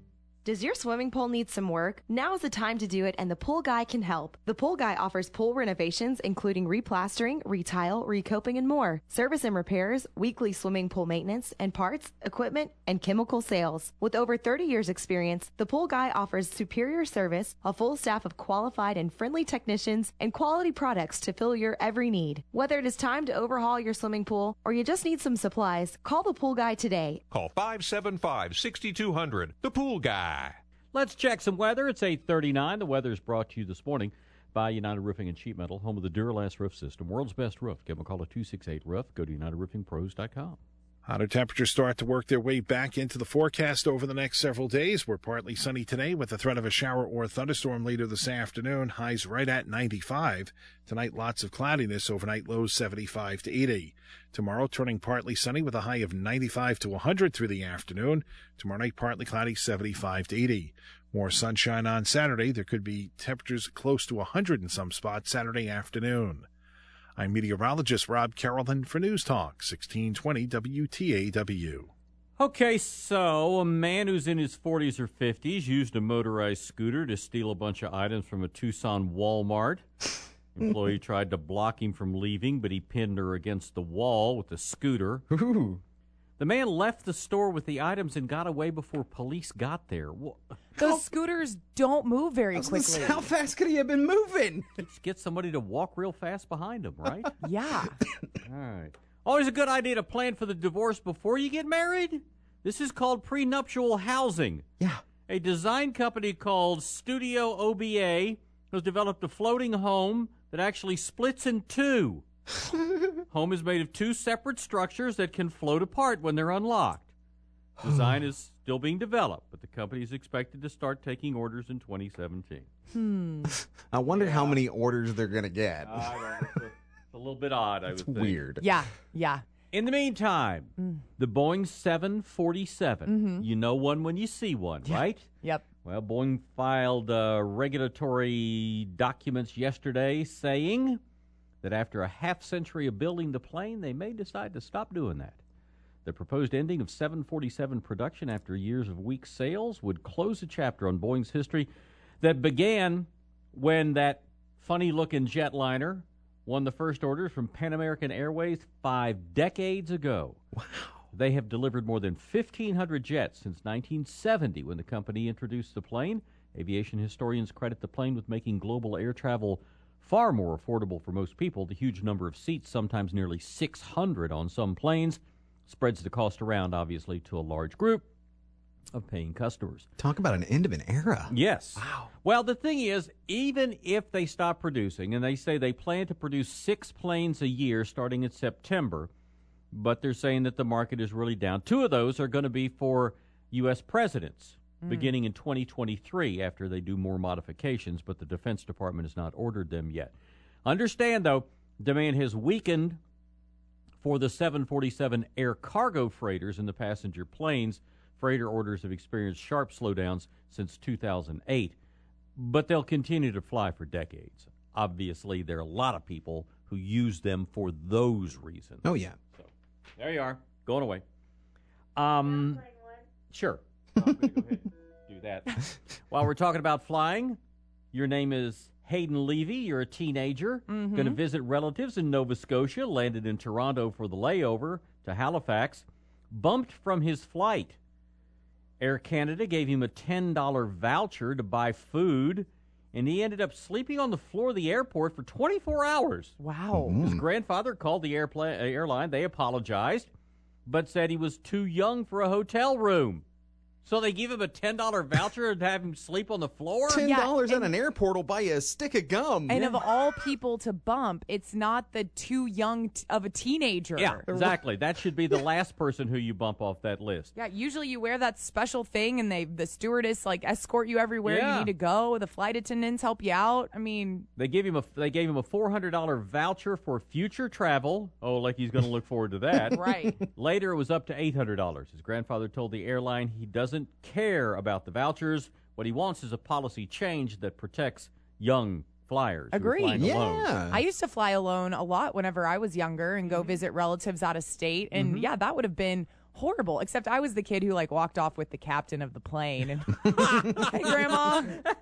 Does your swimming pool need some work? Now is the time to do it, and the Pool Guy can help. The Pool Guy offers pool renovations, including replastering, retile, recoping, and more. Service and repairs, weekly swimming pool maintenance, and parts, equipment, and chemical sales. With over thirty years experience, the Pool Guy offers superior service, a full staff of qualified and friendly technicians, and quality products to fill your every need. Whether it is time to overhaul your swimming pool or you just need some supplies, call the Pool Guy today. Call five seven five, six two zero zero. The Pool Guy. Let's check some weather. It's eight thirty-nine. The weather is brought to you this morning by United Roofing and Sheet Metal, home of the Duralast roof system, world's best roof. Give them a call at two six eight roof. Go to united roofing pros dot com. Hotter temperatures start to work their way back into the forecast over the next several days. We're partly sunny today with the threat of a shower or thunderstorm later this afternoon. Highs right at ninety-five. Tonight, lots of cloudiness. Overnight lows seventy-five to eighty. Tomorrow, turning partly sunny with a high of ninety-five to one hundred through the afternoon. Tomorrow night, partly cloudy, seventy-five to eighty. More sunshine on Saturday. There could be temperatures close to one hundred in some spots Saturday afternoon. I'm meteorologist Rob Carrollton for News Talk, sixteen twenty W T A W. Okay, so a man who's in his forties or fifties used a motorized scooter to steal a bunch of items from a Tucson Walmart. Employee tried to block him from leaving, but he pinned her against the wall with the scooter. Ooh. The man left the store with the items and got away before police got there. Those scooters don't move very quickly. How fast could he have been moving? Let's get somebody to walk real fast behind him, right? Yeah. All right. Always a good idea to plan for the divorce before you get married. This is called prenuptial housing. Yeah. A design company called Studio O B A has developed a floating home that actually splits in two. Home is made of two separate structures that can float apart when they're unlocked. Design is still being developed, but the company is expected to start taking orders in twenty seventeen. Hmm. I wonder yeah. how many orders they're going to get. I don't know. It's, a, it's a little bit odd, I would it's think. Weird. Yeah, yeah. In the meantime, mm. the Boeing seven forty-seven. Mm-hmm. You know one when you see one, yeah. right? Yep. Well, Boeing filed uh, regulatory documents yesterday saying that after a half century of building the plane, they may decide to stop doing that. The proposed ending of seven forty-seven production after years of weak sales would close a chapter on Boeing's history that began when that funny-looking jetliner won the first orders from Pan American Airways five decades ago. Wow. They have delivered more than fifteen hundred jets since nineteen seventy when the company introduced the plane. Aviation historians credit the plane with making global air travel far more affordable for most people. The huge number of seats, sometimes nearly six hundred on some planes, spreads the cost around, obviously, to a large group of paying customers. Talk about an end of an era. Yes. Wow. Well, the thing is, even if they stop producing, and they say they plan to produce six planes a year starting in September, but they're saying that the market is really down. Two of those are going to be for U S presidents, mm. beginning in twenty twenty-three after they do more modifications, but the Defense Department has not ordered them yet. Understand, though, demand has weakened for the seven forty-seven air cargo freighters and the passenger planes. Freighter orders have experienced sharp slowdowns since two thousand eight, but they'll continue to fly for decades. Obviously, there are a lot of people who use them for those reasons. Oh, yeah. So, there you are, going away. Um, sure. I'm going to go ahead and do that. While we're talking about flying, your name is Hayden Levy. You're a teenager, mm-hmm. going to visit relatives in Nova Scotia, landed in Toronto for the layover to Halifax, bumped from his flight. Air Canada gave him a ten dollars voucher to buy food, and he ended up sleeping on the floor of the airport for twenty-four hours. Wow. Mm. His grandfather called the airplane, uh, airline. They apologized, but said he was too young for a hotel room. So they give him a ten dollars voucher to have him sleep on the floor? ten dollars yeah, at an airport will buy you a stick of gum. And yeah. of all people to bump, it's not the too young t- of a teenager. Yeah, exactly. That should be the last person who you bump off that list. Yeah, usually you wear that special thing and they the stewardess like escort you everywhere yeah. you need to go. The flight attendants help you out. I mean, they gave him a they gave him a four hundred dollars voucher for future travel. Oh, like he's going to look forward to that. Right. Later it was up to eight hundred dollars. His grandfather told the airline he doesn't care about the vouchers. What he wants is a policy change that protects young flyers. Agreed. Yeah. Alone. I used to fly alone a lot whenever I was younger and go mm-hmm. visit relatives out of state. And mm-hmm. yeah, that would have been horrible. Except I was the kid who like walked off with the captain of the plane. And hey, Grandma,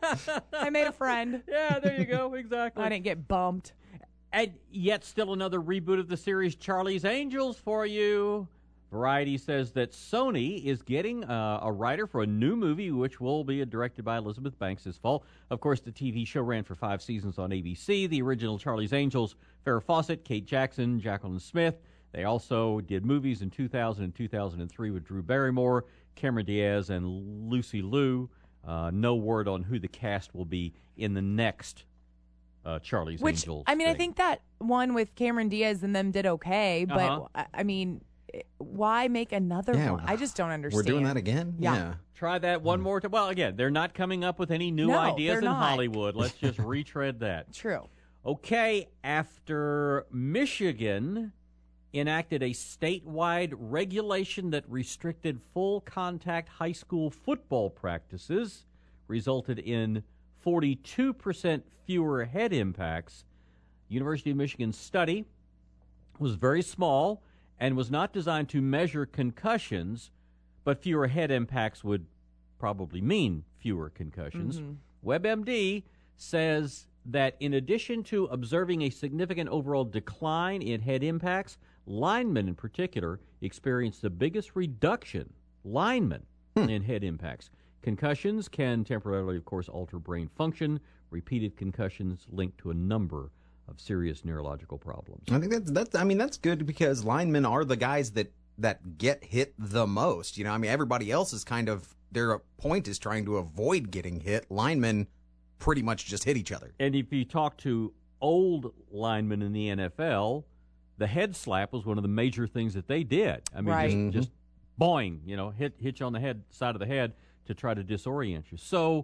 I made a friend. Yeah, there you go. Exactly. I didn't get bumped. And yet still another reboot of the series Charlie's Angels for you. Variety says that Sony is getting uh, a writer for a new movie, which will be directed by Elizabeth Banks this fall. Of course, the T V show ran for five seasons on A B C. The original Charlie's Angels, Farrah Fawcett, Kate Jackson, Jacqueline Smith. They also did movies in two thousand and two thousand three with Drew Barrymore, Cameron Diaz, and Lucy Liu. Uh, no word on who the cast will be in the next uh, Charlie's Which, Angels. I mean, thing. I think that one with Cameron Diaz and them did okay, but Uh-huh. I- I mean, why make another Yeah, one? I just don't understand. We're doing that again? Yeah. Yeah. Try that one more time. Well, again, they're not coming up with any new No, ideas they're in not. Hollywood. Let's just retread that. True. Okay, after Michigan enacted a statewide regulation that restricted full contact high school football practices, resulted in forty-two percent fewer head impacts. University of Michigan's study was very small and was not designed to measure concussions, but fewer head impacts would probably mean fewer concussions. Mm-hmm. WebMD says that in addition to observing a significant overall decline in head impacts, linemen in particular experienced the biggest reduction, linemen, in head impacts. Concussions can temporarily, of course, alter brain function. Repeated concussions linked to a number of serious neurological problems. I think that's that's. I mean, that's good because linemen are the guys that that get hit the most. You know, I mean, everybody else is kind of their point is trying to avoid getting hit. Linemen pretty much just hit each other. And if you talk to old linemen in the N F L, the head slap was one of the major things that they did. I mean, Right. just, Mhm. just boing, you know, hit hit you on the head side of the head to try to disorient you. So,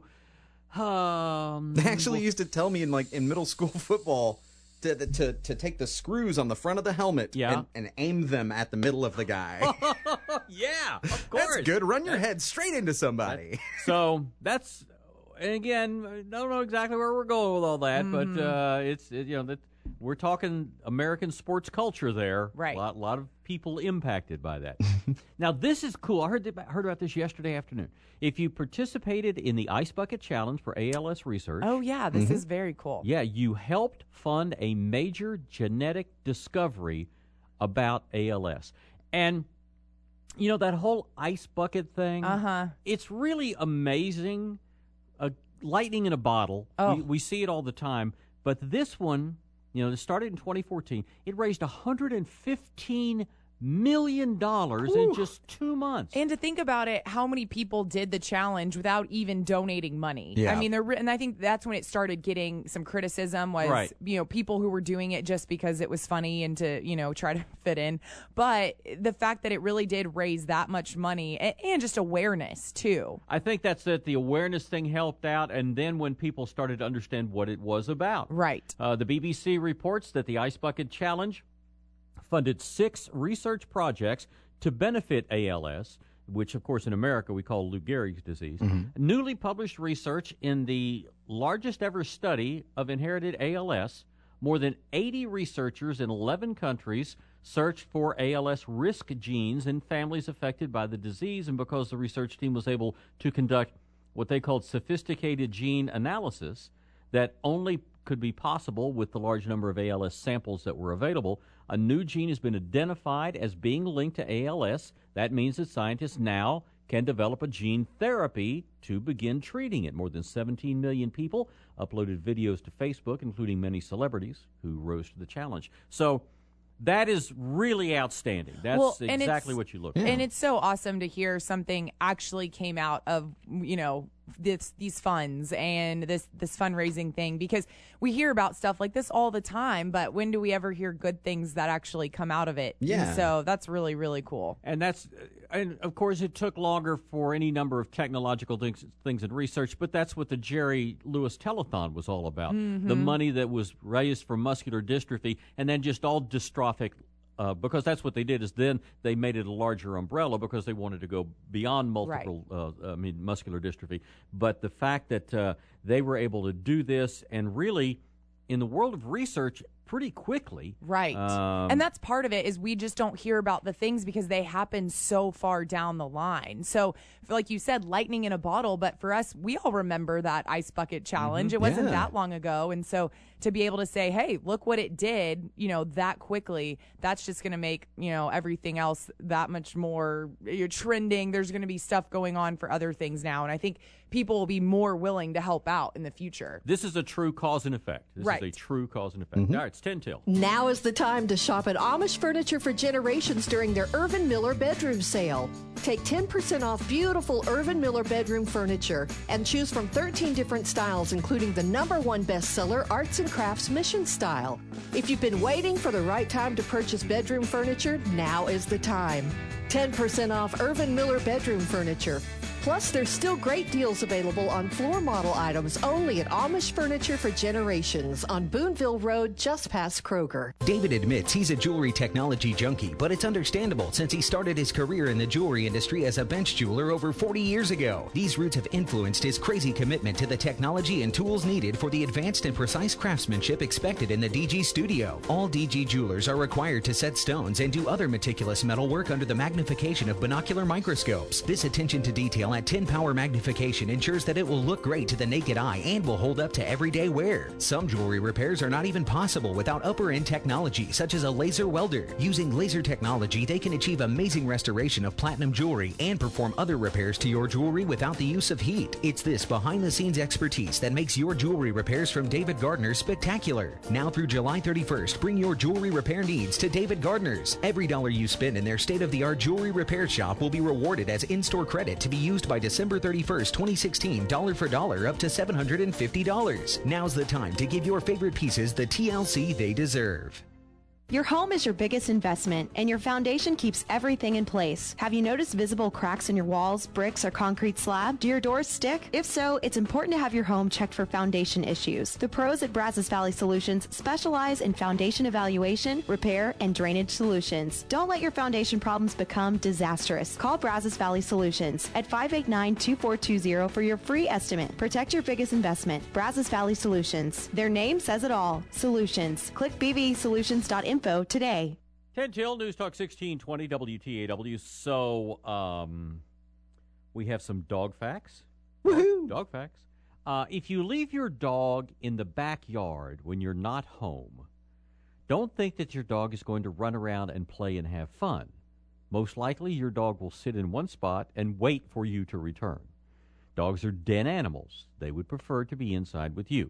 um, They actually used to tell me in like in middle school football to to to take the screws on the front of the helmet Yeah. and, and aim them at the middle of the guy. yeah, of course. That's good. Run your head straight into somebody. So that's, and again, I don't know exactly where we're going with all that, Mhm. but uh, it's it, you know that we're talking American sports culture there. Right. A lot, lot of people impacted by that. Now this is cool. I heard about, heard about this yesterday afternoon. If you participated in the Ice Bucket Challenge for A L S research, Oh, yeah, this Mm-hmm. is very cool. yeah, you helped fund a major genetic discovery about A L S. And, you know, that whole ice bucket thing, Uh-huh. it's really amazing. Uh, lightning in a bottle. Oh. We, we see it all the time. But this one, you know, it started in twenty fourteen. It raised one hundred fifteen million dollars in Ooh. just two months. And to think about it, how many people did the challenge without even donating money? Yeah. I mean, they're, and I think that's when it started getting some criticism was, Right. you know, people who were doing it just because it was funny and to, you know, try to fit in. But the fact that it really did raise that much money and, and just awareness, too. I think that's it. The awareness thing helped out, and then when people started to understand what it was about. Right. Uh, the B B C reports that the Ice Bucket Challenge funded six research projects to benefit A L S, which, of course, in America we call Lou Gehrig's disease. Newly published research in the largest ever study of inherited A L S. More than eighty researchers in eleven countries searched for A L S risk genes in families affected by the disease, and because the research team was able to conduct what they called sophisticated gene analysis that only could be possible with the large number of A L S samples that were available, a new gene has been identified as being linked to A L S. That means that scientists now can develop a gene therapy to begin treating it. More than seventeen million people uploaded videos to Facebook, including many celebrities who rose to the challenge. So that is really outstanding. That's Well, and exactly it's- what you look for. And it's so awesome to hear something actually came out of, you know, this these funds and this this fundraising thing, because we hear about stuff like this all the time, but when do we ever hear good things that actually come out of it? Yeah. And so that's really, really cool. And that's, and of course, it took longer for any number of technological things, things in research, but that's what the Jerry Lewis Telethon was all about. Mm-hmm. The money that was raised for muscular dystrophy, and then just all dystrophic, uh, because that's what they did. Is then they made it a larger umbrella because they wanted to go beyond multiple, uh, I mean, muscular dystrophy. But the fact that uh, they were able to do this, and really, in the world of research, pretty quickly. Right. Um, and that's part of it is we just don't hear about the things because they happen so far down the line. So, like you said, lightning in a bottle. But for us, we all remember that ice bucket challenge. Mm-hmm. It wasn't Yeah. that long ago. And so to be able to say, hey, look what it did, you know, that quickly, that's just going to make, you know, everything else that much more, you're trending. There's going to be stuff going on for other things now. And I think people will be more willing to help out in the future. This is a true cause and effect. This Right. is a true cause and effect. All right, it's ten till. Now is the time to shop at Amish Furniture for Generations during their Irvin Miller bedroom sale. Take ten percent off beautiful Irvin Miller bedroom furniture and choose from thirteen different styles, including the number one bestseller Arts and Crafts Mission Style. If you've been waiting for the right time to purchase bedroom furniture, now is the time. ten percent off Irvin Miller bedroom furniture. Plus, there's still great deals available on floor model items only at Amish Furniture for Generations on Boonville Road, just past Kroger. David admits he's a jewelry technology junkie, but it's understandable since he started his career in the jewelry industry as a bench jeweler over forty years ago. These roots have influenced his crazy commitment to the technology and tools needed for the advanced and precise craftsmanship expected in the D G studio. All D G jewelers are required to set stones and do other meticulous metal work under the magnification of binocular microscopes. This attention to detail at ten power magnification ensures that it will look great to the naked eye and will hold up to everyday wear. Some jewelry repairs are not even possible without upper-end technology, such as a laser welder. Using laser technology, they can achieve amazing restoration of platinum jewelry and perform other repairs to your jewelry without the use of heat. It's this behind-the-scenes expertise that makes your jewelry repairs from David Gardner spectacular. Now through July thirty-first, bring your jewelry repair needs to David Gardner's. Every dollar you spend in their state-of-the-art jewelry repair shop will be rewarded as in-store credit to be used by December thirty-first, twenty sixteen, dollar for dollar up to seven hundred fifty dollars. Now's the time to give your favorite pieces the T L C they deserve. Your home is your biggest investment, and your foundation keeps everything in place. Have you noticed visible cracks in your walls, bricks, or concrete slab? Do your doors stick? If so, it's important to have your home checked for foundation issues. The pros at Brazos Valley Solutions specialize in foundation evaluation, repair, and drainage solutions. Don't let your foundation problems become disastrous. Call Brazos Valley Solutions at five eight nine, two four two zero for your free estimate. Protect your biggest investment. Brazos Valley Solutions. Their name says it all. Solutions. Click b v solutions dot info today. ten till, News Talk sixteen twenty W T A W. So, um, we have some dog facts. Woohoo! Dog facts. Uh, if you leave your dog in the backyard when you're not home, don't think that your dog is going to run around and play and have fun. Most likely, your dog will sit in one spot and wait for you to return. Dogs are den animals. They would prefer to be inside with you.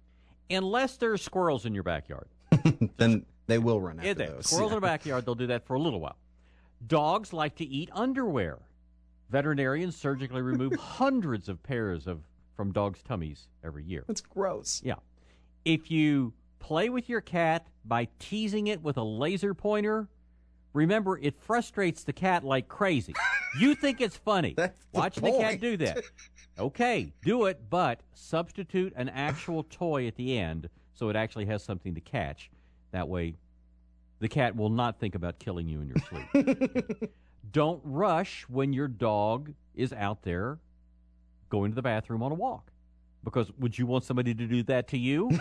Unless there are squirrels in your backyard. Then they will run after In there. those. Squirrels in the backyard, they'll do that for a little while. Dogs like to eat underwear. Veterinarians surgically remove hundreds of pairs of from dogs' tummies every year. That's gross. Yeah. If you play with your cat by teasing it with a laser pointer, remember, it frustrates the cat like crazy. You think it's funny. Watching the, the cat do that. Okay, do it, but substitute an actual toy at the end so it actually has something to catch. That way, the cat will not think about killing you in your sleep. Don't rush when your dog is out there going to the bathroom on a walk. Because would you want somebody to do that to you?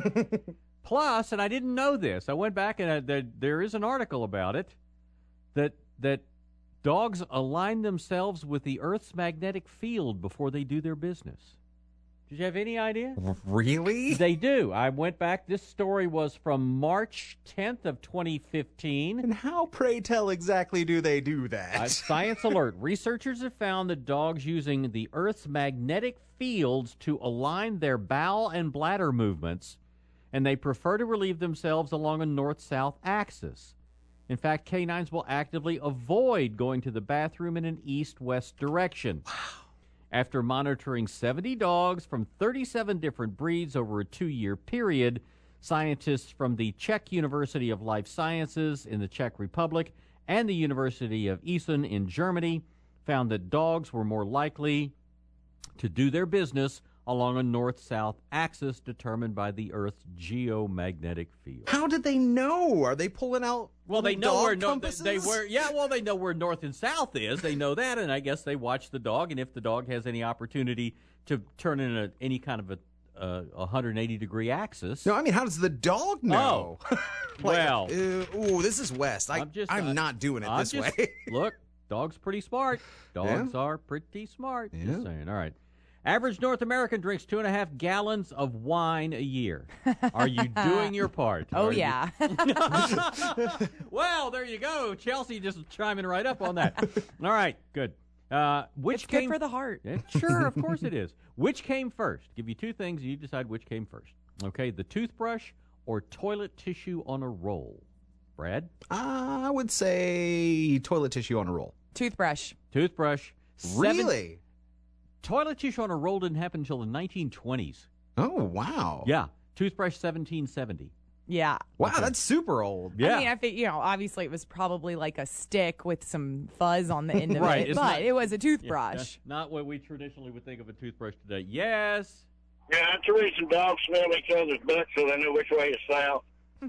Plus, and I didn't know this, I went back and I, there, there is an article about it, that that dogs align themselves with the Earth's magnetic field before they do their business. Did you have any idea? Really? They do. I went back. This story was from March tenth of twenty fifteen. And how, pray tell, exactly do they do that? Uh, Science alert. Researchers have found that dogs using the Earth's magnetic fields to align their bowel and bladder movements, and they prefer to relieve themselves along a north-south axis. In fact, canines will actively avoid going to the bathroom in an east-west direction. Wow. After monitoring seventy dogs from thirty-seven different breeds over a two-year period, scientists from the Czech University of Life Sciences in the Czech Republic and the University of Essen in Germany found that dogs were more likely to do their business along a north-south axis determined by the Earth's geomagnetic field. How did they know? Are they pulling out Well, they know dog where no, compasses? they were. Yeah, well, they know where north and south is. They know that, and I guess they watch the dog. And if the dog has any opportunity to turn in a, any kind of a a one hundred eighty degree axis. No, I mean, how does the dog know? Oh, well. Uh, ooh, this is West. I, I'm, just, I'm uh, not doing it I'm this just, way. Look, dog's pretty smart. Dogs Yeah. are pretty smart. Yeah. Just saying. All right. Average North American drinks two and a half gallons of wine a year. Are you doing your part? Oh, Are you- yeah. Well, there you go. Chelsea just chiming right up on that. All right, good. Uh, which It's good came for the heart. Yeah, sure, of course it is. Which came first? Give you two things, and you decide which came first. Okay, the toothbrush or toilet tissue on a roll? Brad? I would say toilet tissue on a roll. Toothbrush. Toothbrush. Really? Toilet tissue on a roll didn't happen until the nineteen twenties. Oh, wow. Yeah. Toothbrush seventeen seventy. Yeah. Wow, Okay. that's super old. Yeah. I mean, I think, you know, obviously it was probably like a stick with some fuzz on the end of Right, it, it's but not- it was a Yeah, toothbrush. that's not what we traditionally would think of a toothbrush today. Yes. Yeah, that's the reason dogs smell each other's butts so they know which way is south.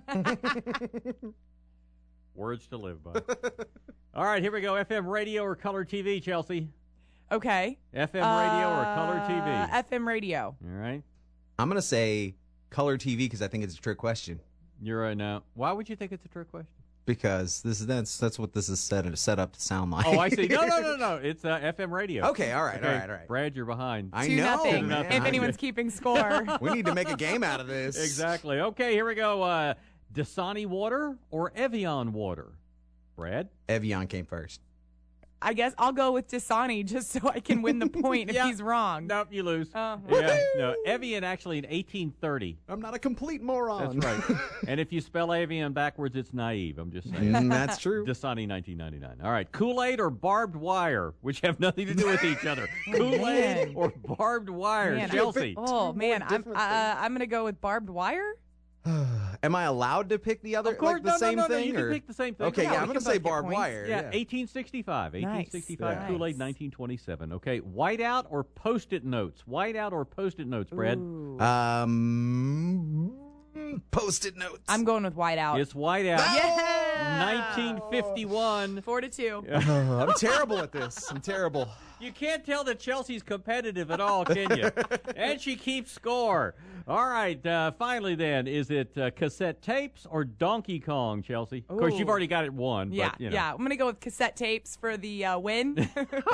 Words to live by. All right, here we go. F M radio or color T V, Chelsea? Okay. F M radio or color T V? Uh, F M radio. All right. I'm going to say color T V because I think it's a trick question. You're right now. Why would you think it's a trick question? Because this is that's that's what this is set set up to sound like. Oh, I see. No, no, no, no. It's uh, F M radio. Okay, all right, all right, all right. Brad, you're behind. I Two know. nothing. man. If I- anyone's keeping score. we need to make a game out of this. Exactly. Okay, here we go. Uh, Dasani water or Evian water? Brad? Evian came first. I guess I'll go with Dasani just so I can win the point Yeah. if he's wrong. Nope, you lose. Oh. Yeah, no. Evian actually in eighteen thirty. I'm not a complete moron. That's right. And if you spell Evian backwards, it's naive. I'm just saying. Mm, that's true. Dasani nineteen ninety-nine. All right. Kool-Aid or barbed wire, which have nothing to do with each other. Kool-Aid Man. or barbed wire? Man, I- Chelsea. Oh, man. I'm, different uh, I'm going to go with barbed wire. Am I allowed to pick the other, Of course, like the no, same no, no, thing? you can or? pick the same thing. Okay, Yeah, yeah, we I'm going to can say both get barbed points. wire. Yeah, eighteen sixty-five. eighteen sixty-five Nice. Kool-Aid, nineteen twenty-seven. Okay, whiteout or Post-it notes? Whiteout or Post-it notes, Brad? Ooh. Um, Post-it notes. I'm going with whiteout. It's whiteout. Yeah. nineteen fifty-one. Four to two. Oh, I'm terrible at this. I'm terrible. You can't tell that Chelsea's competitive at all, can you? And she keeps score. All right, uh, finally then, is it uh, cassette tapes or Donkey Kong, Chelsea? Of course, you've Ooh. already got it one. Yeah, but, you know. yeah. I'm going to go with cassette tapes for the uh, win.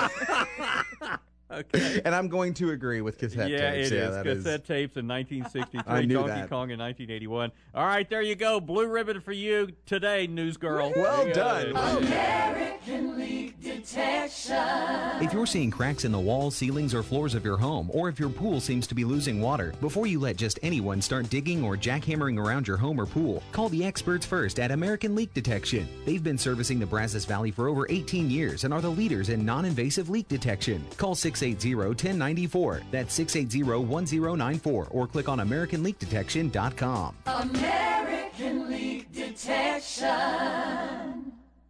Okay. And I'm going to agree with cassette yeah, tapes. it yeah, is. that Cassette tapes in nineteen sixty-three, I knew Donkey that. Kong in nineteen eighty-one. All right, there you go. Blue ribbon for you today, news girl. Well There you done. go. American Leak Detection. If you're seeing cracks in the walls, ceilings, or floors of your home, or if your pool seems to be losing water, before you let just anyone start digging or jackhammering around your home or pool, call the experts first at American Leak Detection. They've been servicing the Brazos Valley for over eighteen years and are the leaders in non-invasive leak detection. Call six eight zero, one zero nine four. That's six eight zero, one zero nine four, or click on american leak detection dot com. American Leak Detection.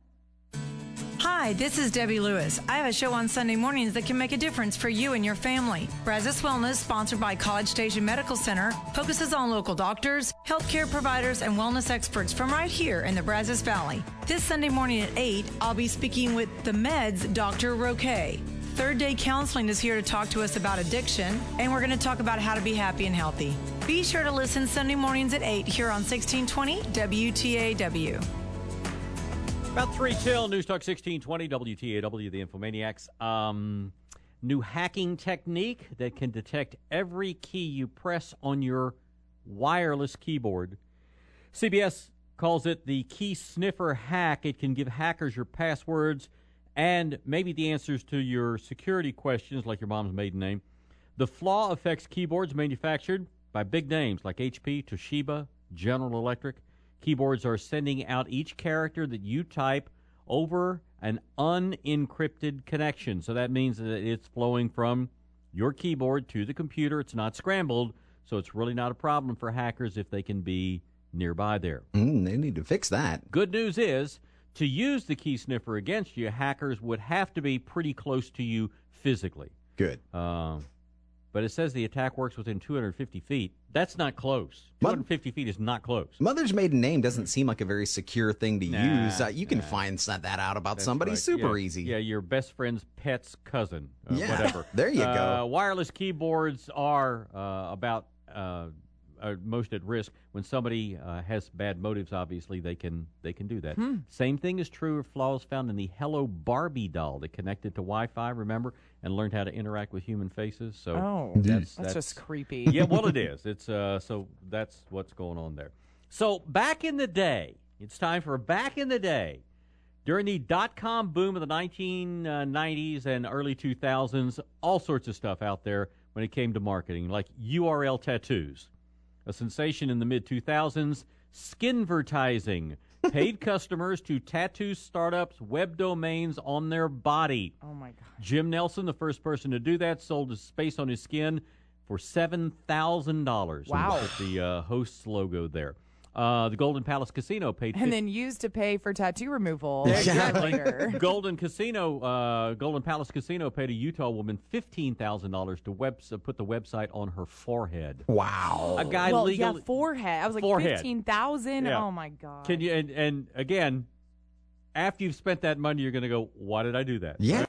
Hi, this is Debbie Lewis. I have a show on Sunday mornings that can make a difference for you and your family. Brazos Wellness, sponsored by College Station Medical Center, focuses on local doctors, healthcare providers, and wellness experts from right here in the Brazos Valley. This Sunday morning at eight, I'll be speaking with the Meds Doctor Roque. Third Day Counseling is here to talk to us about addiction, and we're going to talk about how to be happy and healthy. Be sure to listen Sunday mornings at eight here on sixteen twenty W T A W. About three till, News Talk sixteen twenty, W T A W, the Infomaniacs. Um, new hacking technique that can detect every key you press on your wireless keyboard. C B S calls it the Key Sniffer hack. It can give hackers your passwords and maybe the answers to your security questions, like your mom's maiden name. The flaw affects keyboards manufactured by big names like H P, Toshiba, General Electric. Keyboards are sending out each character that you type over an unencrypted connection. So that means that it's flowing from your keyboard to the computer. It's not scrambled, so it's really not a problem for hackers if they can be nearby there. Mm, they need to fix that. Good news is, to use the Key Sniffer against you, hackers would have to be pretty close to you physically. Good. Uh, but it says the attack works within two hundred fifty feet. That's not close. two hundred fifty feet is not close. Mother's maiden name doesn't seem like a very secure thing to Nah, use. Uh, you can nah. find that out about That's somebody right. super Yeah. easy. Yeah, your best friend's pet's cousin. Uh, Yeah, whatever. there you go. Uh, wireless keyboards are uh, about uh, are most at risk. When somebody uh, has bad motives, obviously they can they can do that. Hmm. Same thing is true of flaws found in the Hello Barbie doll that connected to Wi-Fi, remember, and learned how to interact with human faces. So Oh, that's, that's just creepy. Yeah, well, it is. It's uh, so that's what's going on there. So back in the day, it's time for back in the day. During the dot-com boom of the nineteen nineties and early two thousands, all sorts of stuff out there when it came to marketing, like U R L tattoos. A sensation in the mid two thousands, skinvertising paid customers to tattoo startups' web domains on their body. Oh, my God. Jim Nelson, the first person to do that, sold his space on his skin for seven thousand dollars. Wow. With the uh, host's logo there. Uh, the Golden Palace Casino paid And then used to pay for tattoo removal. Exactly. later. Golden Casino, uh, Golden Palace Casino paid a Utah woman fifteen thousand dollars to web, uh, put the website on her forehead. Wow. A guy well, legally. yeah, forehead. I was like, Forehead. fifteen thousand Yeah. Oh, my God. Can you? And, and again, after you've spent that money, you're going to go, why did I do that? Yeah.